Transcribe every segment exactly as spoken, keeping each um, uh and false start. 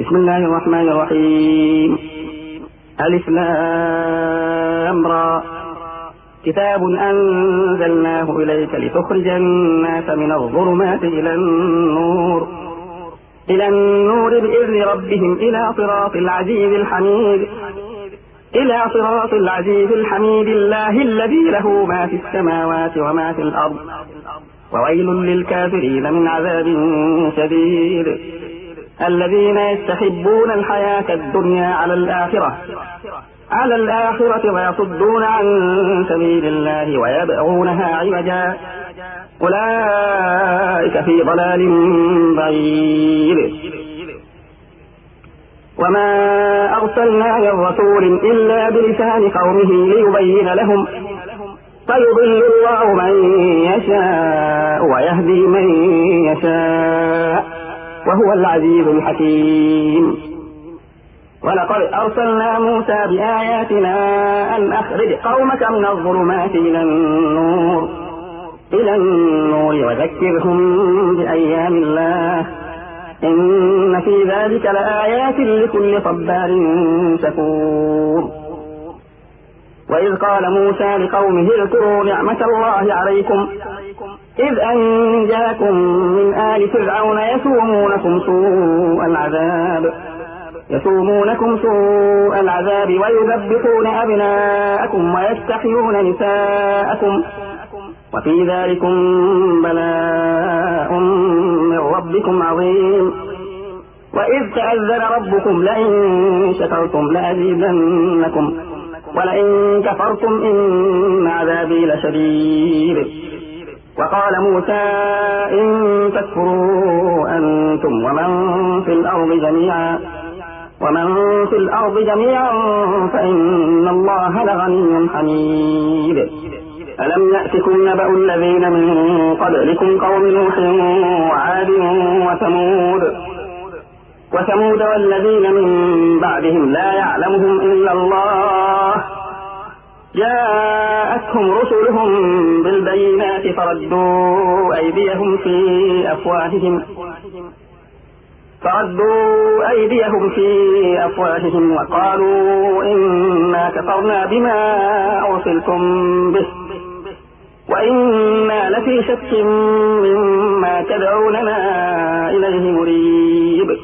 بسم الله الرحمن الرحيم. ألف لام را. كتاب أنزلناه إليك لتخرج الناس من الظلمات إلى النور إلى النور بإذن ربهم إلى صراط العزيز الحميد إلى صراط العزيز الحميد الله الذي له ما في السماوات وما في الأرض وويل للكافرين من عذاب شديد. الذين يستحبون الحياة الدنيا على الآخرة على الآخرة ويصدون عن سبيل الله ويبغونها عوجا أولئك في ضلال بعيد. وما أرسلنا من رسول إلا بلسان قومه ليبين لهم فيضل الله من يشاء ويهدي من يشاء وهو العزيز الحكيم. ولقد أرسلنا موسى بآياتنا أن أخرج قومك من الظلمات إلى النور إلى النور وذكرهم بأيام الله إن في ذلك لآيات لكل صبار شكور. وإذ قال موسى لقومه اذكروا نعمة الله عليكم إذ أنجاكم من آل فرعون يسومونكم سوء العذاب يسومونكم سوء العذاب ويذبحون أبناءكم ويستحيون نساءكم وفي ذلكم بلاء من ربكم عظيم. وإذ تأذن ربكم لئن شكرتم لأزيدنكم ولئن كفرتم إن عذابي لشديد. وقال موسى إن تكفروا أنتم ومن في الأرض جميعا ومن في الأرض جميعا فإن الله لغني حميد. ألم يأتكم نبأ الذين من قبلكم قوم نوح وعاد وثمود وثمود والذين من بعدهم لا يعلمهم إلا الله جاءتهم رسلهم بالبينات فردوا أيديهم في أفواههم فردوا أيديهم في أفواههم وقالوا إنا كفرنا بما أرسلتم به وإنا لفي شك مما تدعوننا إليه مريب.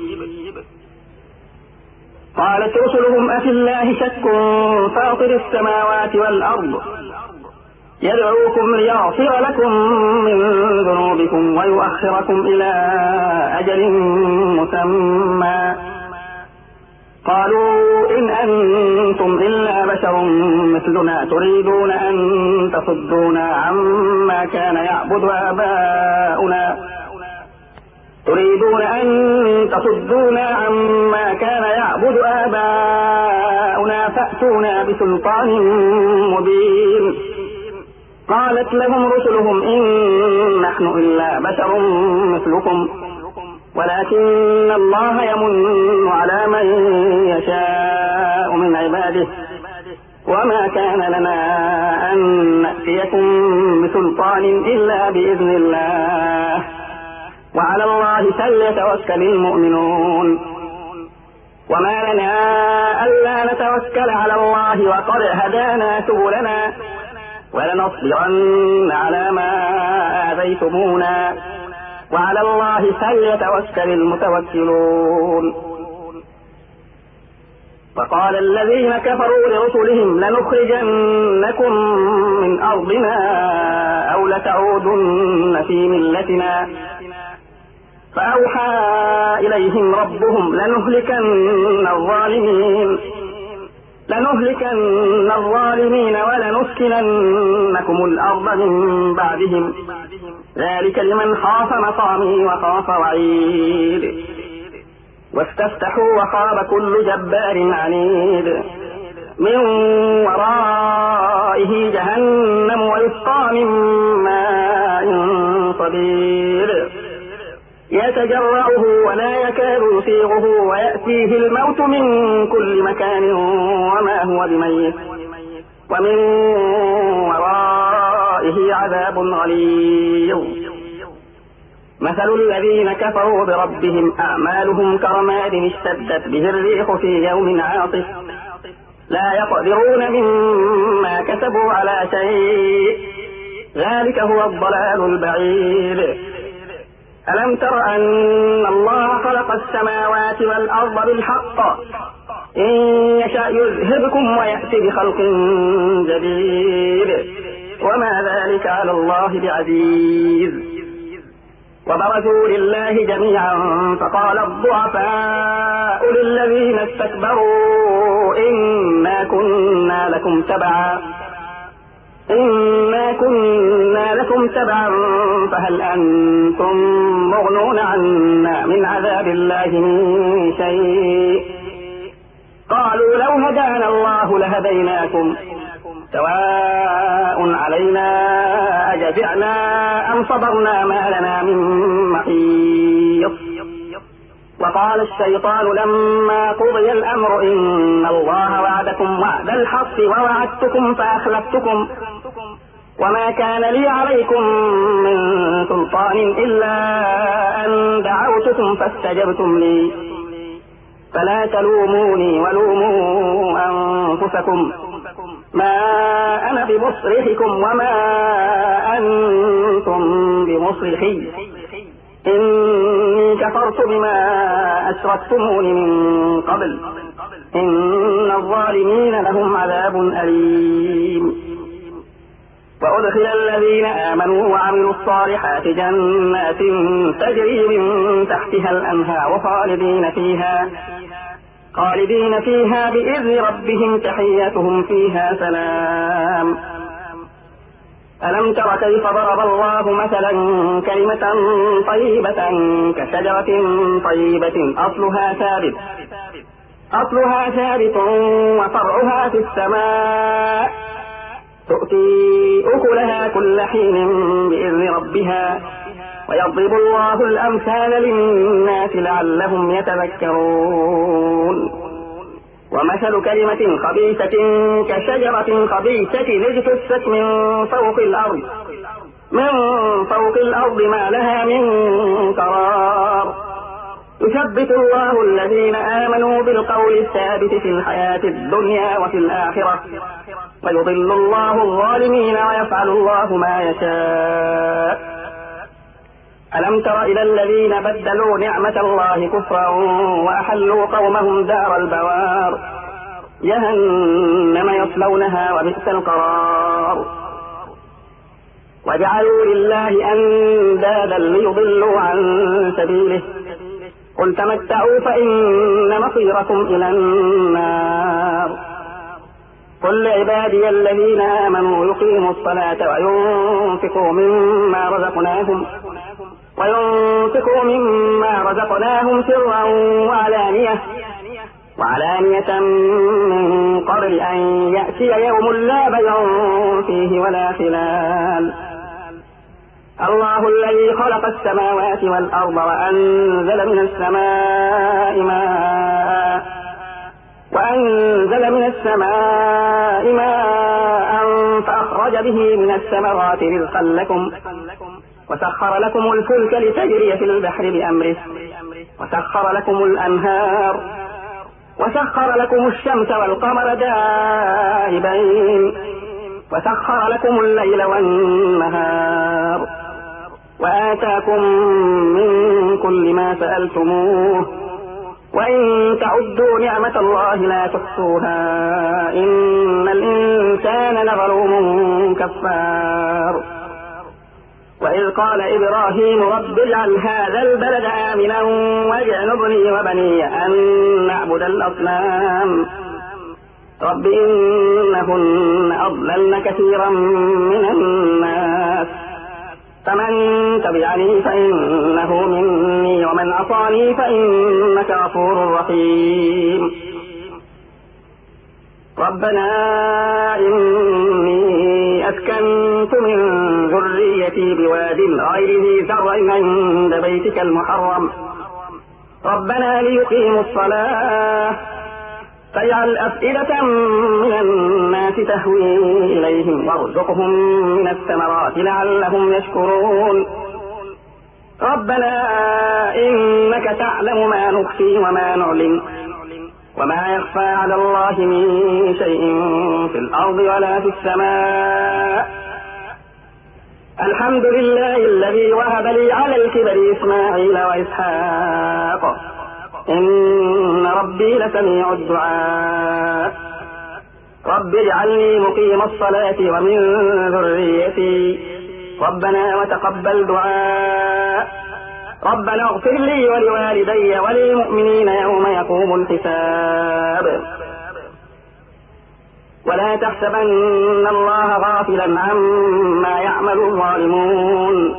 قالت رسلهم أفي الله شك فاطر السماوات والأرض يدعوكم ليغفر لكم من ذنوبكم ويؤخركم إلى أجل مسمى قالوا إن أنتم إلا بشر مثلنا تريدون أن تصدونا عما كان يعبد آباؤنا تريدون أن تصدونا عما كان يعبد آباؤنا فأتونا بسلطان مبين. قالت لهم رسلهم إن نحن إلا بشر مثلكم ولكن الله يمن على من يشاء من عباده وما كان لنا أن نأتيكم بسلطان إلا بإذن الله وعلى الله فليتوكل المؤمنون. وما لنا ألا نتوكل على الله وقد هدانا سبلنا ولنصبرن على ما آذيتمونا وعلى الله فليتوكل المتوكلون. وقال الذين كفروا لرسلهم لنخرجنكم من أرضنا أو لتعودن في ملتنا فأوحى إليهم ربهم لنهلكن الظالمين لنهلكن الظالمين ولنسكننكم الأرض من بعدهم ذلك لمن خاف مقامي وخاف وعيد. واستفتحوا وخاب كل جبار عنيد من ورائه جهنم ويسقى من ماء صديد يتجرعه ولا يكاد يسيغه ويأتيه الموت من كل مكان وما هو بميت ومن ورائه عذاب غليظ. مثل الذين كفروا بربهم أعمالهم كرماد اشتدت به الريح في يوم عاصف لا يقدرون مما كسبوا على شيء ذلك هو الضلال البعيد. ألم تر أن الله خلق السماوات والأرض بالحق إن يشاء يذهبكم ويأتي بخلق جديد وما ذلك على الله بعزيز. وبرزوا لله جميعا فقال الضعفاء للذين استكبروا إنا كنا لكم تبعا إنا كنا لكم تبعا فهل أنتم مغنون عنا من عذاب الله من شيء قالوا لو هدانا الله لهديناكم سواء علينا أجزعنا أم صبرنا ما لنا من محيص. وقال الشيطان لما قضي الأمر إن الله وعدكم وعد الحق ووعدتكم فأخلفتكم وما كان لي عليكم من سلطان إلا أن دعوتكم فاستجبتم لي فلا تلوموني ولوموا أنفسكم ما أنا بمصرخكم وما أنتم بمصرخي إني كفرت بما أشركتمون من قبل إن الظالمين لهم عذاب أليم. وأدخل الذين آمنوا وعملوا الصالحات جنات تجري من تحتها الأنهار خالدين فيها خالدين فيها بإذن ربهم تحيتهم فيها سلام. ألم تر كيف ضرب الله مثلا كلمة طيبة كشجرة طيبة أصلها ثابت أصلها ثابت وفرعها في السماء تؤتي أكلها كل حين بإذن ربها ويضرب الله الأمثال للناس لعلهم يتذكرون. ومثل كلمة خبيثة كشجرة خبيثة اجتثت من فوق الأرض من فوق الأرض ما لها من قرار يثبت الله الذين آمنوا بالقول الثابت في الحياة الدنيا وفي الآخرة ويضل الله الظالمين ويفعل الله ما يشاء. ألم تر إلى الذين بدلوا نعمة الله كفرا وأحلوا قومهم دار البوار جهنم يصلونها وبئس القرار وجعلوا لله أندادا ليضلوا عن سبيله قل تمتعوا فإن مصيركم إلى النار. قل لعبادي الذين آمنوا يقيموا الصلاة وينفقوا مما رزقناهم وينفقوا مما رزقناهم سرا وعلانية وعلانية من قبل أن يأتي يوم لا بيع فيه ولا خلال. الله الذي خلق السماوات والأرض وأنزل من السماء ماء وأنزل من السماء ماء فأخرج به من الثمرات رزقا لكم وسخر لكم الفلك لتجري في البحر بأمره وسخر لكم الأنهار وسخر لكم الشمس والقمر دائبين وسخر لكم الليل والنهار وآتاكم من كل ما سألتموه وإن تعدوا نعمة الله لا تحصوها إن الإنسان لظلوم كفار. وإذ قال إبراهيم رب اجعل هذا البلد آمنا واجنبني وبني أن نعبد الأصنام رب إنهن أضللن كثيرا من الناس فمن تبعني فإنه مني ومن عصاني فإنك غفور رحيم. ربنا إني أسكنت من ذريتي بواد غير ذي زرع عند بيتك المحرم ربنا ليقيموا الصلاة فاجعل أفئدة من الناس تهوي إليهم وارزقهم من الثمرات لعلهم يشكرون. ربنا إنك تعلم ما نخفي وما نعلن وما يخفى على الله من شيء في الأرض ولا في السماء الحمد لله الذي وهب لي على الكبر إسماعيل وإسحاق إن ربي لسميع الدعاء رب اجعلني مقيم الصلاة ومن ذريتي ربنا وتقبل دعاء ربنا اغفر لي ولوالدي وللمؤمنين يوم يقوم الحساب ولا تحسبن الله غافلا عما يعمل الظالمون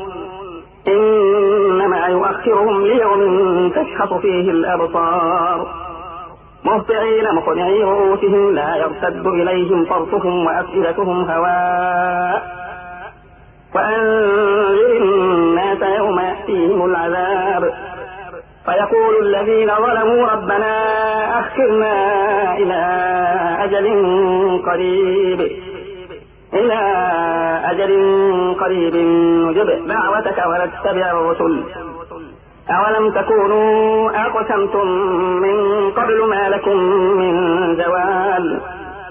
إنما يؤخرهم ليوم تشخص فيه الأبصار مهطعين مقنعي رؤوسهم لا يرتد إليهم طرفهم وأفئدتهم هواء وأنذر الناس يوم يأتيهم العذاب فيقول الذين ظلموا ربنا أخرنا إلى أجل قريب إلى أجل قريب نجب دعوتك ونتبع الرسل أولم تكونوا أقسمتم من قبل ما لكم من زوال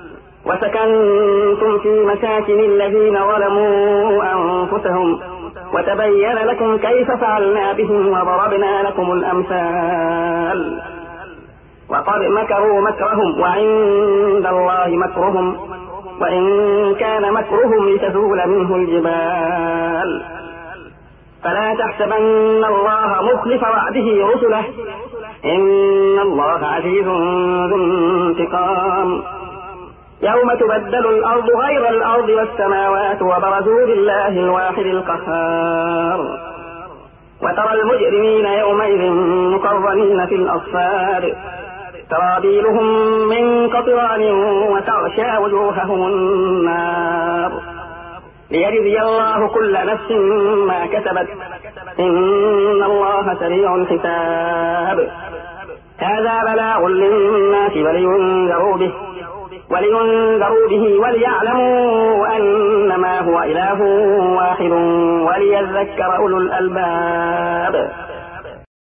وسكنتم في مساكن الذين ظلموا أنفسهم وتبين لكم كيف فعلنا بهم وضربنا لكم الأمثال وقد مكروا مكرهم وعند الله مكرهم وإن كان مكرهم لتزول منه الجبال فلا تحسبن الله مخلف وعده رسله إن الله عزيز ذو انتقام يوم تبدل الأرض غير الأرض والسماوات وبرزوا لله الواحد القهار وترى المجرمين يومئذ مقرنين في الأصفاد سرابيلهم من قطران وتغشى وجوههم النار ليجزي الله كل نفس ما كسبت إن الله سريع الحساب هذا بلاغ للناس ولينذروا به ولينذروا به وليعلموا أنما هو إله واحد وليذكر أولو الألباب